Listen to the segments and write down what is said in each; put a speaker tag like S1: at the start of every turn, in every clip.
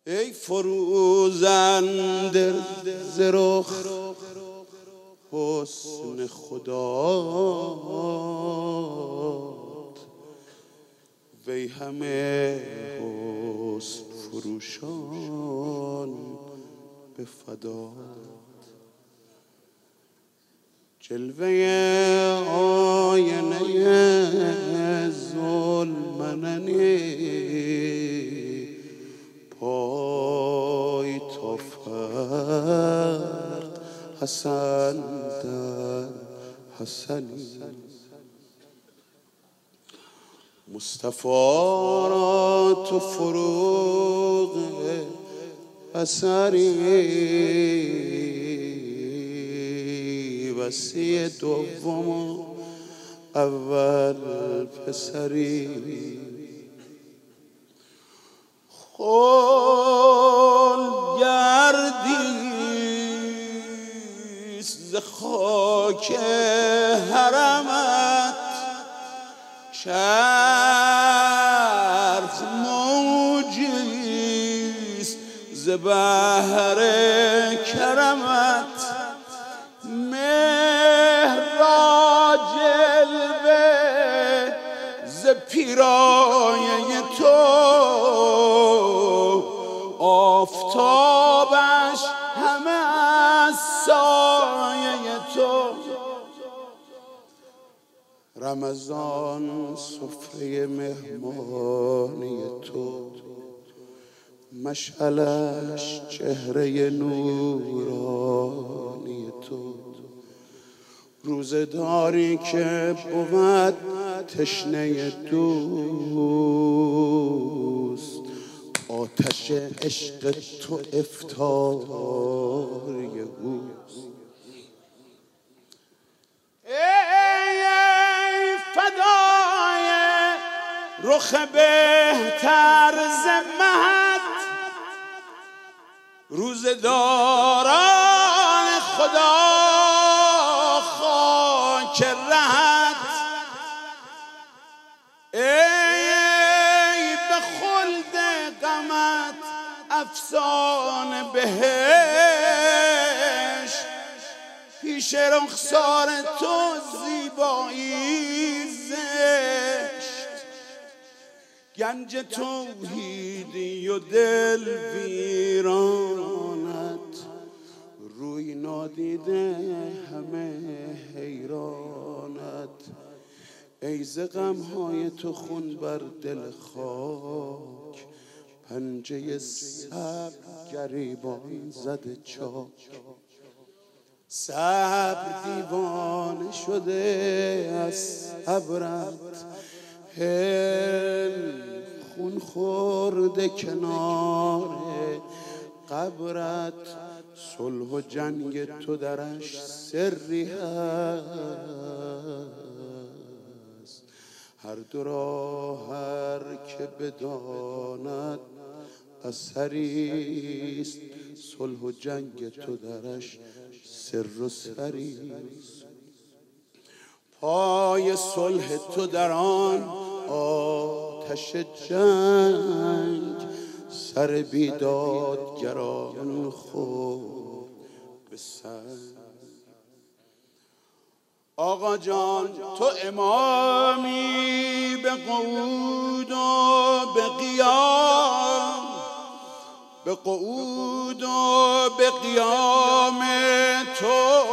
S1: ای فروزنده ز رخ حسن خدات، وی همه حسن فروشان به فدات. جلوه آینه ذوالمننی، پای تا فرق حسن در حسنی. مصطفی را تو فروغ اثری، وصی دوم اول پسری. خل گردیست ز خاک حرمت، چرخ موجیست ز بحر کرمت. مهر را جلوه ز پیرایه تو، آفتابش همه از سایه تو. رمضان سفره مهمانی تو، مشعلش چهره نورانی تو. روزداری که بود تشنه دوست، آتش عشق تو افطاری اوست. ای فدای رخ بهتر ز مهد، روزداران خدا خاک رهت. ای به خلد غمت افسانه بهشت، پیش رخسار تو زیبایی زشت. گنج توحیدی و دل ویرانت، روی نادیده همه حیرانت. ای ز غمهای تو خون بر دل خاک، پنجه صبر گریبان زده چاک. صبر دیوانه شده از صبرت، هل خون خورده کنار قبرت. صلح و جنگ تو درش سری هست، هر دو را هر که بداند اثریست. صلح و جنگ تو درش سر و سریست. پای صلح تو در آن آتش جنگ، سر بیدادگران خود به سنگ. آقا جان تو امامی به قعود و به قیام، به قعود و به قیام تو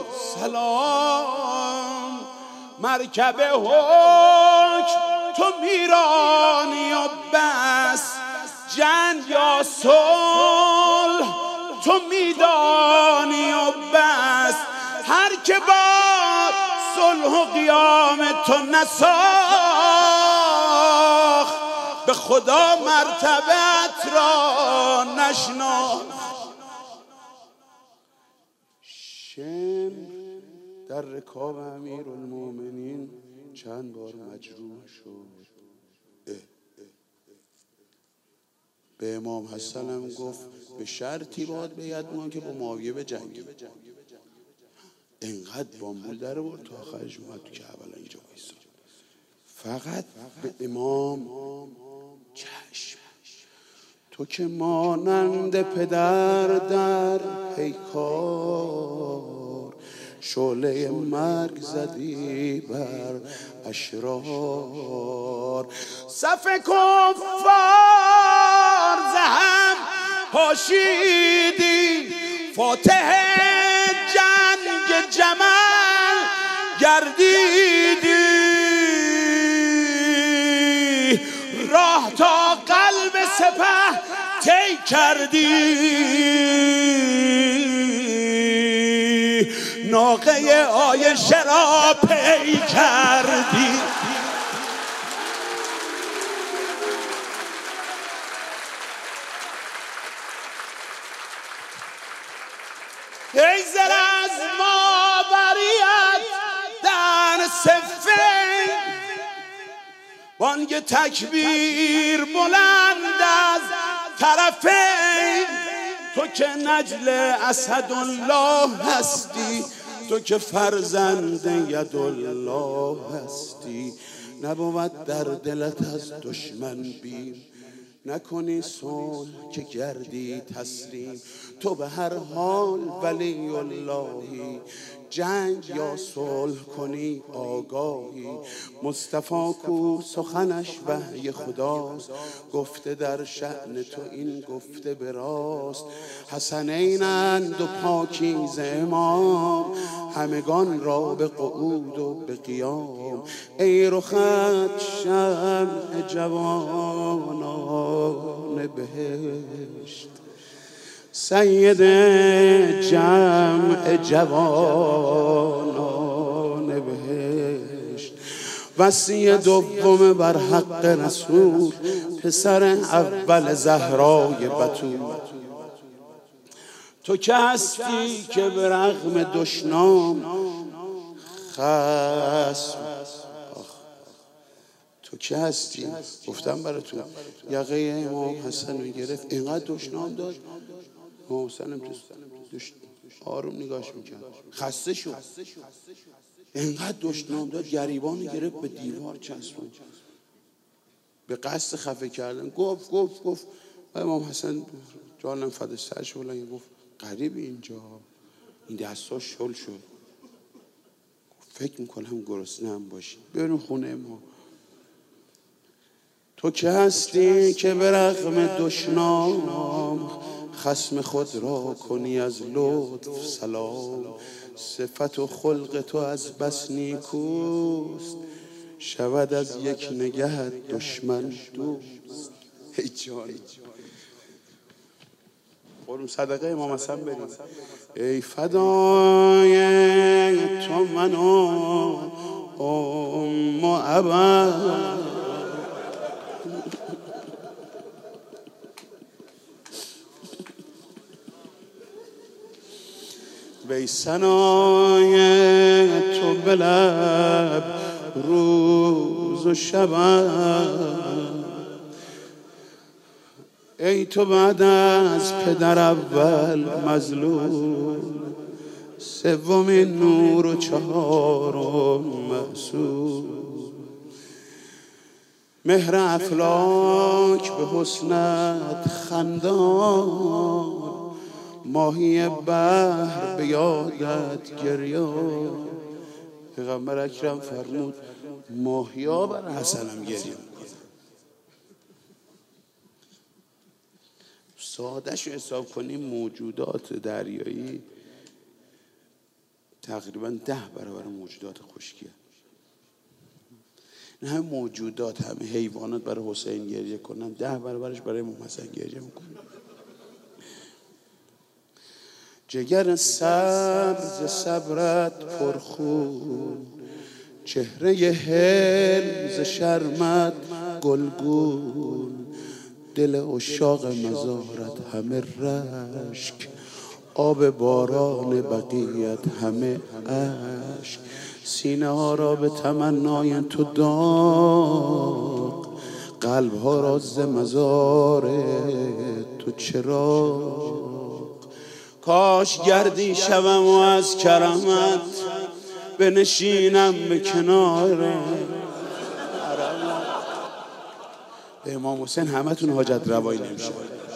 S1: سلام. مرکب حکم تو میرانی و بس، جنگ یا صلح تو میدانی و بس. هر که با صلح و قیام تو نساخت، به خدا مرتبت را نشناخت. شمر در رکاب امیرالمومنین چند بار مجروح شد. به امام حسن هم گفت به شرطی باید بیعت ما که با معاویه به جنگ. انقدر بامبول در آورد تا آخرش اومد تو کربلا اینجا وایساد. فقط به امام چشم تو که مانند پدر در پیکار شعله مرگ زدی بر اشرار، صف کفار زهم پاشیدی، فاتح جنگ جمل گردیدی، راه تا قلب سپه طی کردی، ناقه عایشه را پی کردی. ای زر از مابریت در صفین، بانگ تکبیر بلند از طرفین، تو که نجل اسدالله هستی، تو که فرزند یدالله هستی، نبود در دلت از دشمن بیم، نکنی صلح که گردی تسلیم، تو به هر حال ولی اللهی، جنگ یا صلح کنی آگاهی. مصطفی کو سخنش وحی خداست، گفته در شأن تو این گفته به راست، حسنینند و پاکیزه امام، همگان را به قعود و به قیام. ای رخت شمع جوانان بهشت، سید جمع جوانان بهشت، وصی دوم بر حق رسول، پسر اول زهرای بتول. تو که هستی که به رغم دشنام خصم، تو که هستی، گفتم براتون یقه امام حسن رو گرفت، اینقدر دشنام داشت، امام حسن هم آروم نگاش میکرد، خسته شد، اینقدر دشنام داد، گریبان گرفت به دیوار چسبوند، به قصد خفه کردن. گفت و امام حسن جانم فداش سرش بلند گفت غریب اینجا، این دستاش شل شد، فکر میکنم گرسنه هم باشی، بریم خونه ما. تو که هستی که به رغم دشنام، خصم خود را کنی از لطف سلام، صفت و خلق تو از بس نیکوست، شود از یک نگهت دشمن دوست. ای جان بریم صدقه امام حسن بریم. ای فدای تو من و ام و ابا، وی ثنای تو به لب روز و شب، ای تو بعد از پدر اول مظلوم، سومین نور و چهارم معصوم، مهر افلاک به حسنت خندان، ماهی بحر به یادت گریان. پیغمبر اکرم فرمود ماهی ها بر حسنم گریه میکنن. ساده‌شو حساب کنیم موجودات دریایی تقریبا 10 برابر موجودات خشکی. این همه موجودات، همه حیوانات برای حسین گریه کنن، 10 برابرش برای امام حسن گریه میکنن. جگر سبز صبرت پرخون، چهره حلم ز شرمت گلگون، دل عشاق مزارت همه رشک، آب باران بقیت همه اشک، سینه ها را به تمنای تو داغ، قلب ها را ز مزار تو چراغ. کاش گردی شوم و از کرمت بنشینم به کنار. به امام حسین همه تون حاجت روایی نمیشه.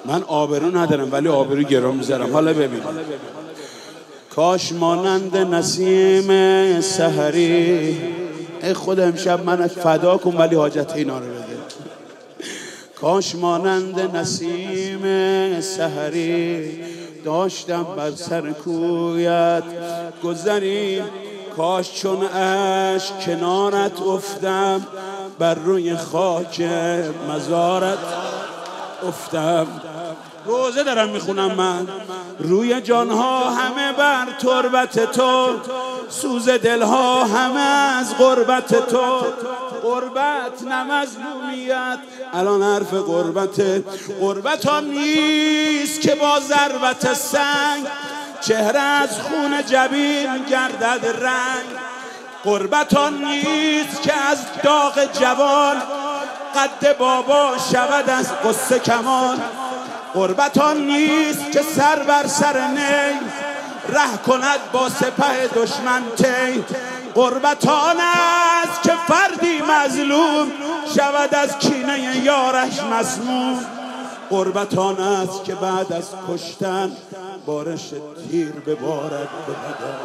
S1: من آبرو ندارم ولی آبرو گرام میذارم. حالا ببین. کاش مانند نسیم سحری، ای خود امشب من فدا کن ولی حاجت اینا رو بده. کاش مانند نسیم سحری داشتم بر سر کویت گذری، کاش چون اشک کنارت افتم بر روی خاک مزارت افتم. روزه دارم میخونم من. روی جانها همه بر تربت تو، سوز دلها همه از غربت تو. غربت نه مظلومیت، الان حرف غربته. غربت آن نیست که با ضربت سنگ چهره از خون جبین گردد رنگ. غربت آن نیست که از داغ جوان قد بابا شود از غصه کمان. غربت آن نیست که سر بر سر نی ره کند با سپه دشمن طی. غربت آن است که فردی مظلوم شود از کینه یارش مسموم. غربت آن است که بعد از کشتن بارش تیر ببارد به بدن.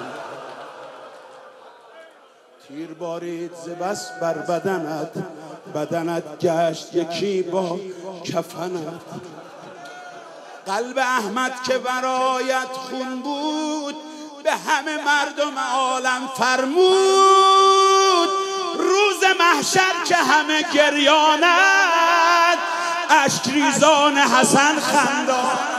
S1: تیر بارید ز بس بر بدنت، بدنت گشت یکی با کفنت. قلب احمد که برایت خون بود به همه مردم عالم فرمود. روز محشر که همه گریانند اشک ریزان حسن خندان.